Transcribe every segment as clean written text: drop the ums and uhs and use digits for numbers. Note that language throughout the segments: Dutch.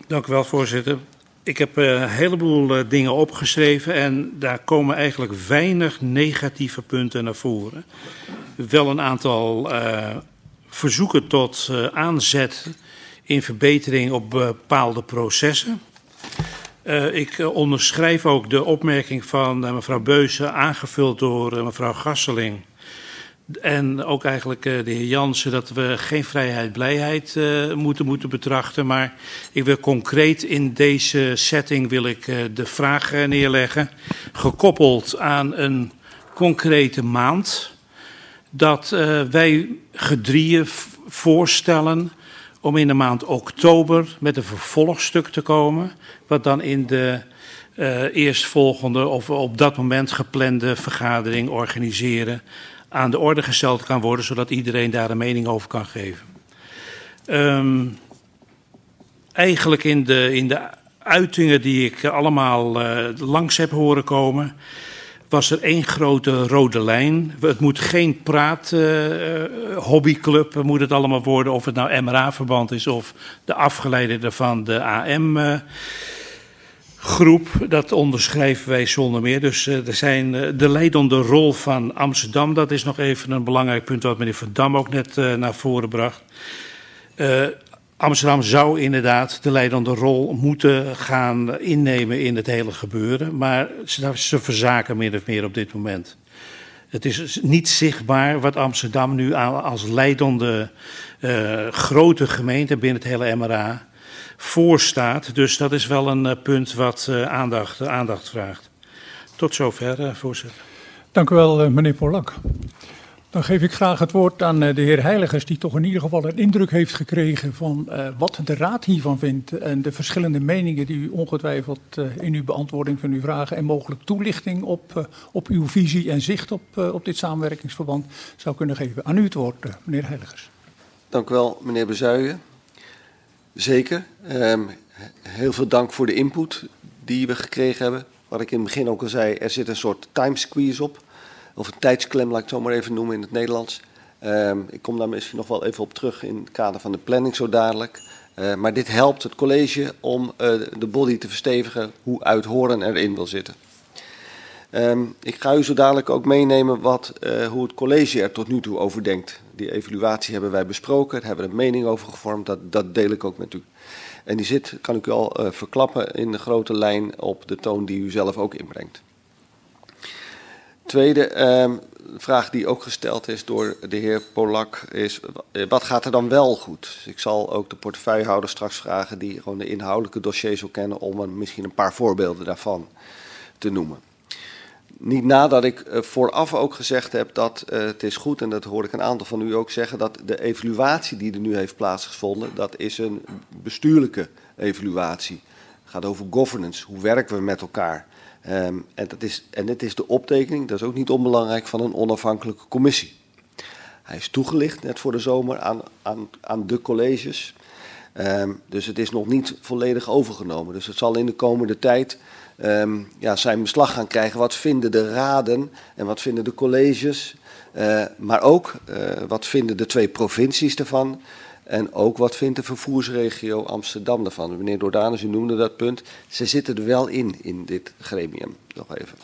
Dank u wel, voorzitter. Ik heb een heleboel dingen opgeschreven en daar komen eigenlijk weinig negatieve punten naar voren. Wel een aantal verzoeken tot aanzet in verbetering op bepaalde processen. Ik onderschrijf ook de opmerking van mevrouw Beuse, aangevuld door mevrouw Gasseling. En ook eigenlijk de heer Jansen, dat we geen vrijheid-blijheid moeten betrachten. Maar ik wil concreet in deze setting de vraag neerleggen, gekoppeld aan een concrete maand, dat wij gedrieën voorstellen om in de maand oktober met een vervolgstuk te komen, wat dan in de eerstvolgende of op dat moment geplande vergadering organiseren aan de orde gesteld kan worden, zodat iedereen daar een mening over kan geven. Eigenlijk in de uitingen die ik allemaal langs heb horen komen, was er één grote rode lijn. Het moet geen hobbyclub moet het allemaal worden, of het nou MRA-verband is of de afgeleide daarvan, de AM groep, dat onderschrijven wij zonder meer. Dus er zijn de leidende rol van Amsterdam, dat is nog even een belangrijk punt wat meneer Van Dam ook net naar voren bracht. Amsterdam zou inderdaad de leidende rol moeten gaan innemen in het hele gebeuren, maar ze verzaken min of meer op dit moment. Het is niet zichtbaar wat Amsterdam nu als leidende grote gemeente binnen het hele MRA voorstaat. Dus dat is wel een punt wat aandacht vraagt. Tot zover, voorzitter. Dank u wel, meneer Polak. Dan geef ik graag het woord aan de heer Heiligers, die toch in ieder geval een indruk heeft gekregen van wat de raad hiervan vindt en de verschillende meningen die u ongetwijfeld in uw beantwoording van uw vragen en mogelijk toelichting op uw visie en zicht op dit samenwerkingsverband zou kunnen geven. Aan u het woord, meneer Heiligers. Dank u wel, meneer Bezuijen. Zeker. Heel veel dank voor de input die we gekregen hebben. Wat ik in het begin ook al zei, er zit een soort time squeeze op. Of een tijdsklem, laat ik het zo maar even noemen in het Nederlands. Ik kom daar misschien nog wel even op terug in het kader van de planning zo dadelijk. Maar dit helpt het college om de body te verstevigen hoe Uithoren erin wil zitten. Ik ga u zo dadelijk ook meenemen hoe het college er tot nu toe over denkt. Die evaluatie hebben wij besproken, daar hebben we een mening over gevormd, dat deel ik ook met u. En die zit, kan ik u al verklappen, in de grote lijn op de toon die u zelf ook inbrengt. Tweede vraag die ook gesteld is door de heer Polak is, wat gaat er dan wel goed? Ik zal ook de portefeuillehouder straks vragen die gewoon de inhoudelijke dossiers wil kennen om misschien een paar voorbeelden daarvan te noemen. Niet nadat ik vooraf ook gezegd heb dat het is goed, en dat hoorde ik een aantal van u ook zeggen, dat de evaluatie die er nu heeft plaatsgevonden, dat is een bestuurlijke evaluatie. Het gaat over governance, hoe werken we met elkaar. En dit is de optekening, dat is ook niet onbelangrijk, van een onafhankelijke commissie. Hij is toegelicht net voor de zomer aan de colleges. Dus het is nog niet volledig overgenomen. Dus het zal in de komende tijd zijn beslag gaan krijgen. Wat vinden de raden en wat vinden de colleges? Maar ook wat vinden de 2 provincies ervan? En ook wat vindt de vervoersregio Amsterdam ervan? Meneer Dordanus, u noemde dat punt. Ze zitten er wel in dit gremium. Nog even.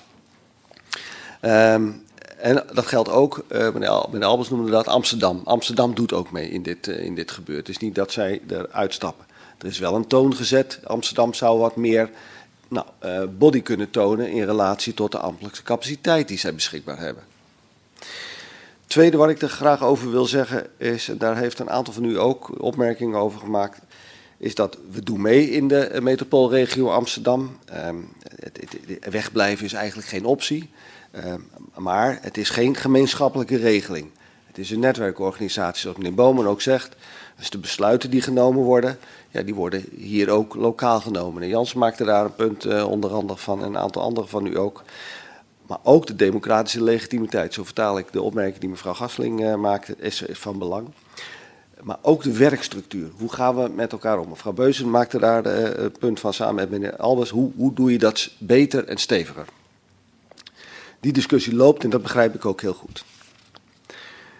En dat geldt ook, meneer Albers noemde dat, Amsterdam. Amsterdam doet ook mee in dit gebeuren. Het is niet dat zij eruit stappen. Er is wel een toon gezet. Amsterdam zou wat meer body kunnen tonen in relatie tot de ambtelijke capaciteit die zij beschikbaar hebben. Tweede wat ik er graag over wil zeggen is, en daar heeft een aantal van u ook opmerkingen over gemaakt, is dat we doen mee in de metropoolregio Amsterdam. Wegblijven is eigenlijk geen optie, maar het is geen gemeenschappelijke regeling. Het is een netwerkorganisatie, zoals meneer Bomen ook zegt. Dus de besluiten die genomen worden, die worden hier ook lokaal genomen. Meneer Jansen maakte daar een punt onder andere van en een aantal anderen van u ook. Maar ook de democratische legitimiteit, zo vertaal ik de opmerking die mevrouw Gasseling maakte, is van belang. Maar ook de werkstructuur. Hoe gaan we met elkaar om? Mevrouw Beuzen maakte daar het punt van samen met meneer Albers. Hoe doe je dat beter en steviger? Die discussie loopt en dat begrijp ik ook heel goed.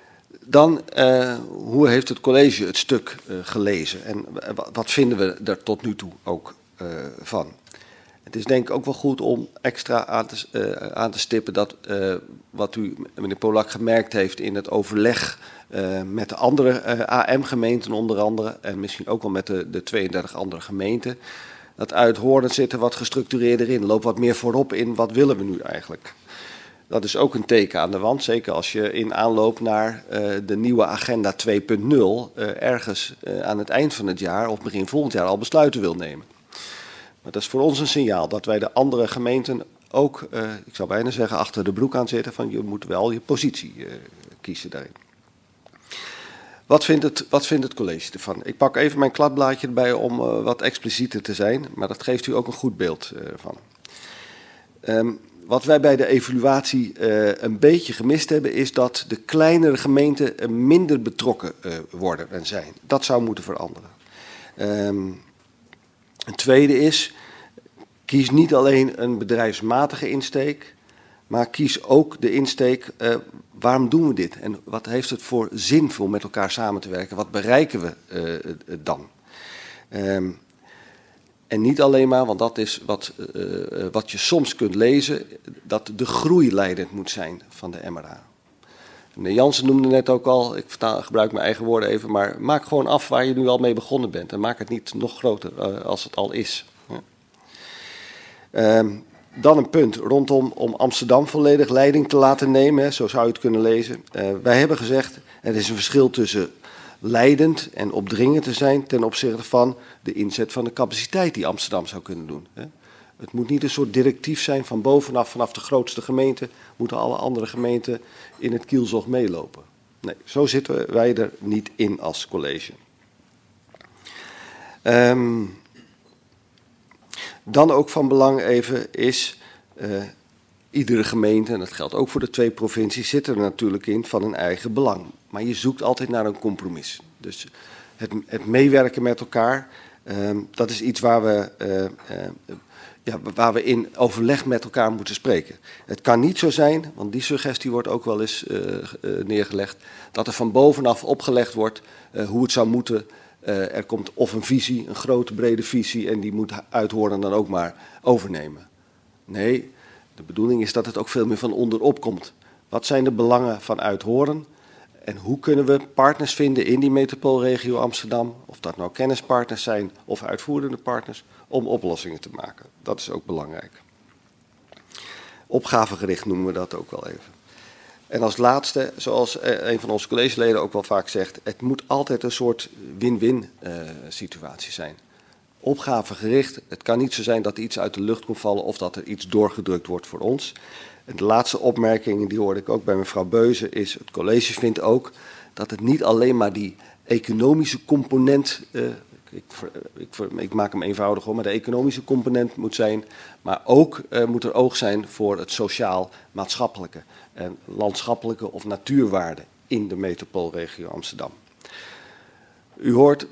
Dan, hoe heeft het college het stuk gelezen en wat vinden we er tot nu toe ook van? Het is denk ik ook wel goed om extra aan te stippen dat wat u, meneer Polak, gemerkt heeft in het overleg met de andere AM-gemeenten onder andere en misschien ook wel met de 32 andere gemeenten, dat Uithoorn zit er wat gestructureerder in, loopt wat meer voorop in wat willen we nu eigenlijk. Dat is ook een teken aan de wand, zeker als je in aanloop naar de nieuwe agenda 2.0 ergens aan het eind van het jaar of begin volgend jaar al besluiten wil nemen. Maar dat is voor ons een signaal dat wij de andere gemeenten ook, ik zou bijna zeggen, achter de broek aan zitten van je moet wel je positie kiezen daarin. Wat vindt het college ervan? Ik pak even mijn kladblaadje erbij om wat explicieter te zijn, maar dat geeft u ook een goed beeld van. Wat wij bij de evaluatie een beetje gemist hebben, is dat de kleinere gemeenten minder betrokken worden en zijn. Dat zou moeten veranderen. Een tweede is, kies niet alleen een bedrijfsmatige insteek, maar kies ook de insteek, waarom doen we dit? En wat heeft het voor zin om met elkaar samen te werken? Wat bereiken we dan? En niet alleen maar, want dat is wat je soms kunt lezen, dat de groei leidend moet zijn van de MRA. Meneer Jansen noemde net ook al, ik gebruik mijn eigen woorden even, maar maak gewoon af waar je nu al mee begonnen bent. En maak het niet nog groter als het al is. Dan een punt rondom om Amsterdam volledig leiding te laten nemen, zo zou je het kunnen lezen. Wij hebben gezegd, er is een verschil tussen leidend en opdringend te zijn ten opzichte van de inzet van de capaciteit die Amsterdam zou kunnen doen. Het moet niet een soort directief zijn van bovenaf, vanaf de grootste gemeente, moeten alle andere gemeenten in het kielzog meelopen. Nee, zo zitten wij er niet in als college. Dan ook van belang even is, iedere gemeente, en dat geldt ook voor de 2 provincies, zit er natuurlijk in van een eigen belang. Maar je zoekt altijd naar een compromis. Dus het meewerken met elkaar, dat is iets waar we in overleg met elkaar moeten spreken. Het kan niet zo zijn, want die suggestie wordt ook wel eens neergelegd, dat er van bovenaf opgelegd wordt hoe het zou moeten. Er komt of een visie, een grote brede visie, en die moet Uithoorn dan ook maar overnemen. Nee, de bedoeling is dat het ook veel meer van onderop komt. Wat zijn de belangen van Uithoorn? En hoe kunnen we partners vinden in die metropoolregio Amsterdam, of dat nou kennispartners zijn of uitvoerende partners, om oplossingen te maken. Dat is ook belangrijk. Opgavegericht noemen we dat ook wel even. En als laatste, zoals een van onze collegeleden ook wel vaak zegt, het moet altijd een soort win-win situatie zijn. Opgavegericht, het kan niet zo zijn dat iets uit de lucht komt vallen of dat er iets doorgedrukt wordt voor ons. En de laatste opmerking, die hoorde ik ook bij mevrouw Beuze, is het college vindt ook dat het niet alleen maar die economische component, ik maak hem eenvoudig hoor, maar de economische component moet zijn, maar ook moet er oog zijn voor het sociaal-maatschappelijke en landschappelijke of natuurwaarden in de metropoolregio Amsterdam. U hoort,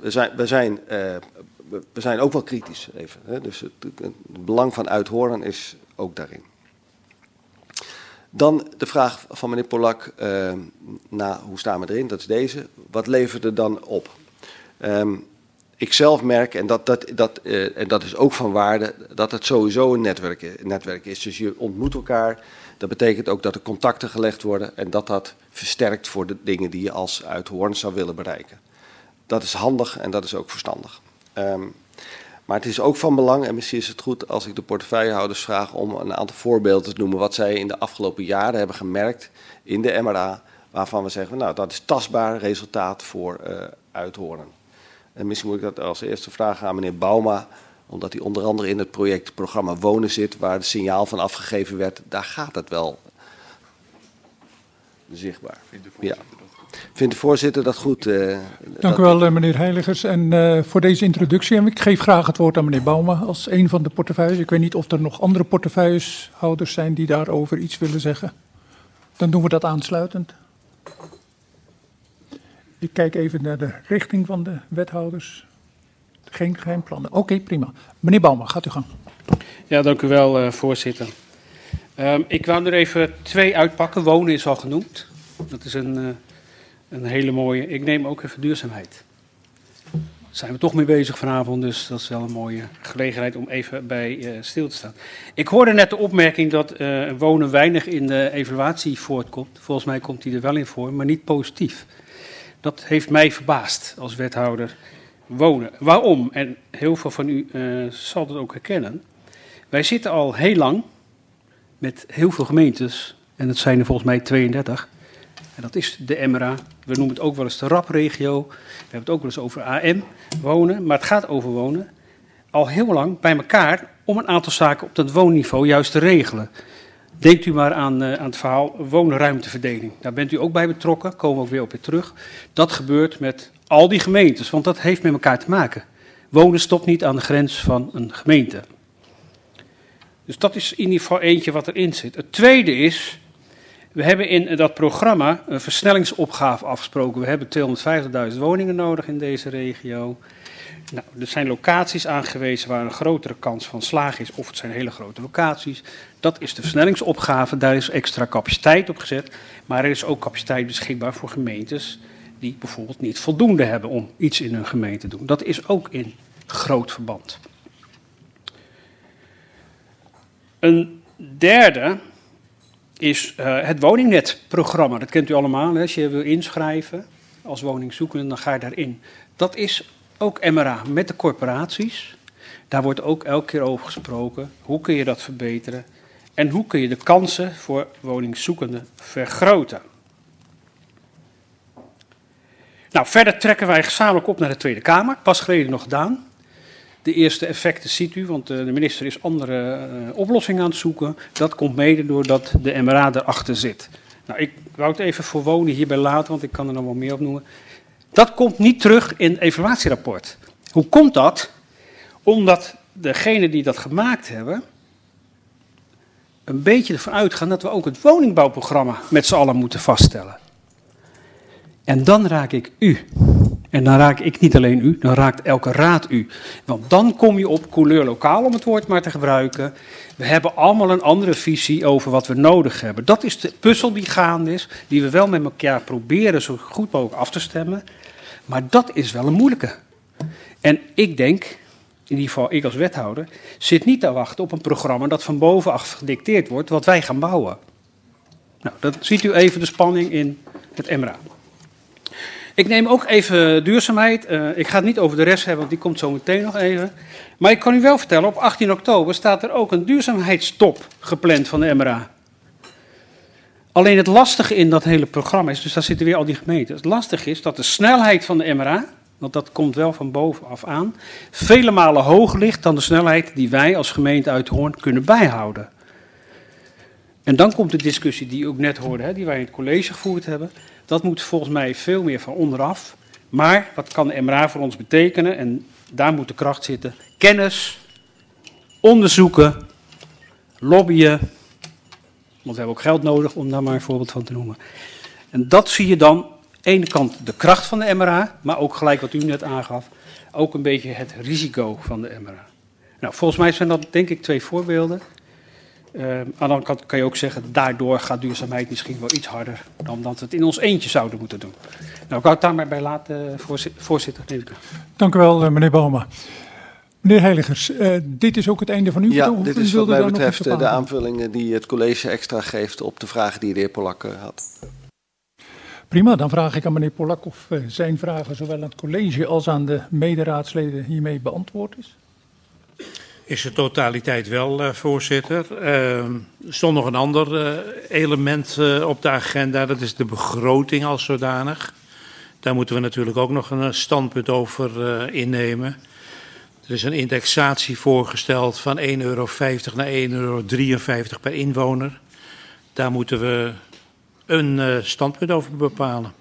we zijn ook wel kritisch even, hè? Dus het belang van Uithoorn is ook daarin. Dan de vraag van meneer Polak, hoe staan we erin, dat is deze. Wat levert er dan op? Ik zelf merk, en dat is ook van waarde, dat het sowieso een netwerk is. Dus je ontmoet elkaar, dat betekent ook dat er contacten gelegd worden en dat versterkt voor de dingen die je als Uithoorn zou willen bereiken. Dat is handig en dat is ook verstandig. Maar het is ook van belang, en misschien is het goed als ik de portefeuillehouders vraag om een aantal voorbeelden te noemen wat zij in de afgelopen jaren hebben gemerkt in de MRA, waarvan we zeggen, nou dat is tastbaar resultaat voor Uithoorn. En misschien moet ik dat als eerste vragen aan meneer Bauma, omdat hij onder andere in het projectprogramma Wonen zit, waar het signaal van afgegeven werd, daar gaat het wel zichtbaar. Vindt de voorzitter dat goed? Dank u wel, meneer Heiligers. En voor deze introductie. En ik geef graag het woord aan meneer Bauma als een van de portefeuilles. Ik weet niet of er nog andere portefeuilleshouders zijn die daarover iets willen zeggen. Dan doen we dat aansluitend. Ik kijk even naar de richting van de wethouders. Geen plannen. Oké, prima. Meneer Bauma, gaat u gang. Ja, dank u wel, voorzitter. Ik wou er even 2 uitpakken. Wonen is al genoemd. Dat is een Een hele mooie. Ik neem ook even duurzaamheid. Daar zijn we toch mee bezig vanavond, dus dat is wel een mooie gelegenheid om even bij stil te staan. Ik hoorde net de opmerking dat wonen weinig in de evaluatie voortkomt. Volgens mij komt die er wel in voor, maar niet positief. Dat heeft mij verbaasd als wethouder wonen. Waarom? En heel veel van u zal dat ook herkennen. Wij zitten al heel lang met heel veel gemeentes, en dat zijn er volgens mij 32. En dat is de MRA. We noemen het ook wel eens de RAP-regio. We hebben het ook wel eens over AM, wonen. Maar het gaat over wonen. Al heel lang bij elkaar om een aantal zaken op dat woonniveau juist te regelen. Denkt u maar aan het verhaal woonruimteverdeling. Daar bent u ook bij betrokken. Komen we ook weer op weer terug. Dat gebeurt met al die gemeentes, want dat heeft met elkaar te maken. Wonen stopt niet aan de grens van een gemeente. Dus dat is in ieder geval eentje wat erin zit. Het tweede is, we hebben in dat programma een versnellingsopgave afgesproken. We hebben 250.000 woningen nodig in deze regio. Nou, er zijn locaties aangewezen waar een grotere kans van slagen is, of het zijn hele grote locaties. Dat is de versnellingsopgave, daar is extra capaciteit op gezet. Maar er is ook capaciteit beschikbaar voor gemeentes die bijvoorbeeld niet voldoende hebben om iets in hun gemeente te doen. Dat is ook in groot verband. Een derde is het woningnetprogramma. Dat kent u allemaal. Hè? Als je wil inschrijven als woningzoekende, dan ga je daarin. Dat is ook MRA met de corporaties. Daar wordt ook elke keer over gesproken. Hoe kun je dat verbeteren? En hoe kun je de kansen voor woningzoekenden vergroten? Nou, verder trekken wij gezamenlijk op naar de Tweede Kamer. Pas geleden nog gedaan. De eerste effecten ziet u, want de minister is andere oplossingen aan het zoeken. Dat komt mede doordat de MRA erachter zit. Nou, ik wou het even voor wonen hierbij laten, want ik kan er nog wel meer op noemen. Dat komt niet terug in het evaluatierapport. Hoe komt dat? Omdat degenen die dat gemaakt hebben een beetje ervan uitgaan dat we ook het woningbouwprogramma met z'n allen moeten vaststellen. En dan raak ik u. En dan raak ik niet alleen u, dan raakt elke raad u. Want dan kom je op couleur lokaal, om het woord maar te gebruiken. We hebben allemaal een andere visie over wat we nodig hebben. Dat is de puzzel die gaande is, die we wel met elkaar proberen zo goed mogelijk af te stemmen. Maar dat is wel een moeilijke. En ik denk, in ieder geval ik als wethouder, zit niet te wachten op een programma dat van bovenaf gedicteerd wordt wat wij gaan bouwen. Nou, dan ziet u even de spanning in het MRA. Ik neem ook even duurzaamheid. Ik ga het niet over de rest hebben, want die komt zo meteen nog even. Maar ik kan u wel vertellen, op 18 oktober staat er ook een duurzaamheidstop gepland van de MRA. Alleen het lastige in dat hele programma is, dus daar zitten weer al die gemeenten. Het lastige is dat de snelheid van de MRA, want dat komt wel van bovenaf aan, vele malen hoger ligt dan de snelheid die wij als gemeente Uithoorn kunnen bijhouden. En dan komt de discussie die u ook net hoorde, hè, die wij in het college gevoerd hebben. Dat moet volgens mij veel meer van onderaf. Maar wat kan de MRA voor ons betekenen? En daar moet de kracht zitten. Kennis, onderzoeken, lobbyen. Want we hebben ook geld nodig om daar maar een voorbeeld van te noemen. En dat zie je dan, aan de ene kant de kracht van de MRA, maar ook gelijk wat u net aangaf, ook een beetje het risico van de MRA. Nou, volgens mij zijn dat denk ik 2 voorbeelden. Aan de andere kant kan je ook zeggen, daardoor gaat duurzaamheid misschien wel iets harder dan dat we het in ons eentje zouden moeten doen. Nou, ik wou het daar maar bij laten, voorzitter. Dank u wel, meneer Boma. Meneer Heiligers, dit is ook het einde van uw Ja, betoog. dit is wat mij betreft de aanvullingen die het college extra geeft op de vragen die de heer Polak had. Prima, dan vraag ik aan meneer Polak of zijn vragen zowel aan het college als aan de mederaadsleden hiermee beantwoord is. Is de totaliteit wel, voorzitter. Er stond nog een ander element op de agenda, dat is de begroting als zodanig. Daar moeten we natuurlijk ook nog een standpunt over innemen. Er is een indexatie voorgesteld van €1,50 naar €1,53 per inwoner. Daar moeten we een standpunt over bepalen.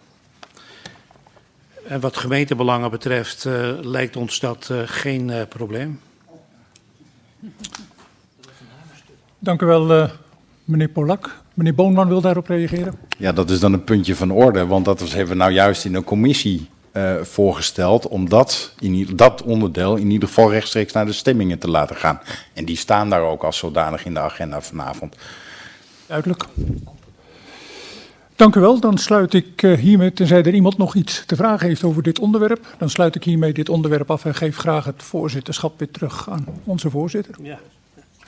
En wat gemeentebelangen betreft lijkt ons dat geen probleem. Dank u wel, meneer Polak. Meneer Boonman wil daarop reageren. Ja, dat is dan een puntje van orde, want hebben we nou juist in een commissie voorgesteld om dat onderdeel in ieder geval rechtstreeks naar de stemmingen te laten gaan. En die staan daar ook als zodanig in de agenda vanavond. Duidelijk. Dank u wel. Dan sluit ik hiermee, tenzij er iemand nog iets te vragen heeft over dit onderwerp, dan sluit ik hiermee dit onderwerp af en geef graag het voorzitterschap weer terug aan onze voorzitter. Ja.